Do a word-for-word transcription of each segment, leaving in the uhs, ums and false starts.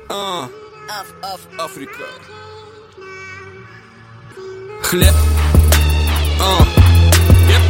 А, Африка. Хлеб. А. Yep.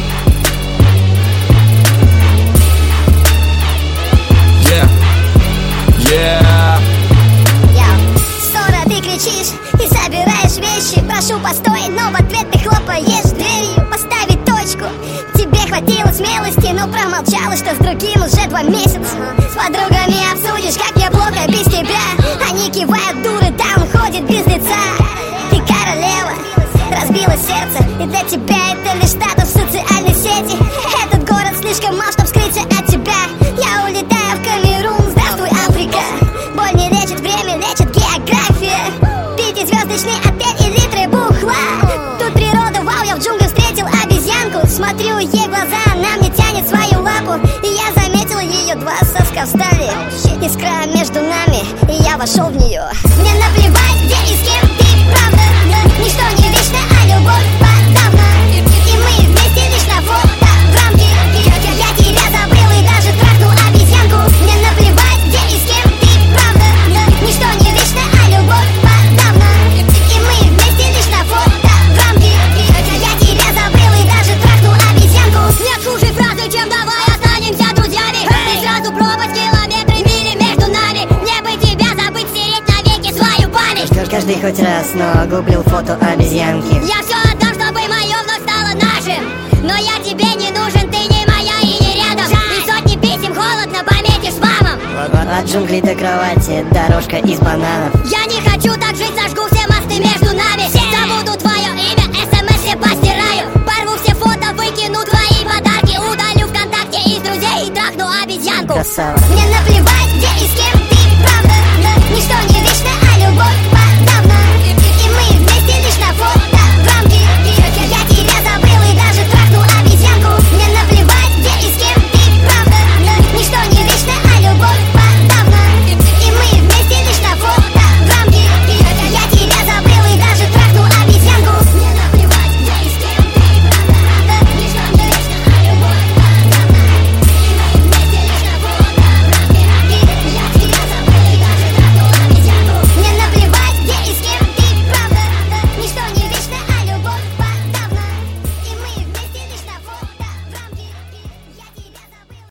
Yeah. Yeah. Ссора, ты кричишь и собираешь вещи. Прошу, постой, но в ответ ты хлопаешь дверью. Поставить точку. Тебе хватило смелости, но промолчала, что с другим уже два месяца. С подругами обсудишь, как мне плохо без тебя. Они кивают, дуры, да, он ходит без лица. Ты королева, разбила сердце, и для тебя это лишь статус в социальной сети. Этот город слишком мал, чтоб скрыться от тебя. Я улетаю в Камерун, здравствуй, Африка. Боль не лечит, время лечит география. Пятизвездочный отель и литры бухла. Тут природа, вау, я в джунглях встретил обезьянку. Смотрю ей в глаза, она мне тянет свою лапу. И я заметила ее, два соска встали. Искра между нами, и я вошел в нее. Мне наплевать, где и с кем ты, правда. Ничто не вечно, а любовь подавно. И мы вместе лишь на фото в рамке. Я тебя забыл и даже трахнул обезьянку. Мне наплевать, где и с кем ты, правда. Ничто не вечно, а любовь подавно. И мы вместе лишь на фото в рамке. Я тебя забыл и даже трахнул обезьянку. Нет хуже фразы, чем давай останемся друзьями. Ты сразу пропасть, километры, мили между нами. Мне бы тебя забыть, стереть навеки свою память. Что ж, каждый хоть раз, но гуглил фото обезьянки. Я все отдам, чтобы мое вновь стало нашим. Но я тебе не нужен, ты не моя и не рядом. И сотни писем холодно пометишь с мамом. От джунглей до кровати дорожка из бананов. Я не хочу так жить, сожгу все мосты между нами. Забуду твое имя, смс все постираю. Порву все фото, выкину твои подарки. Удалю ВКонтакте из друзей и трахну обезьянку. Красава. Мне наплевать.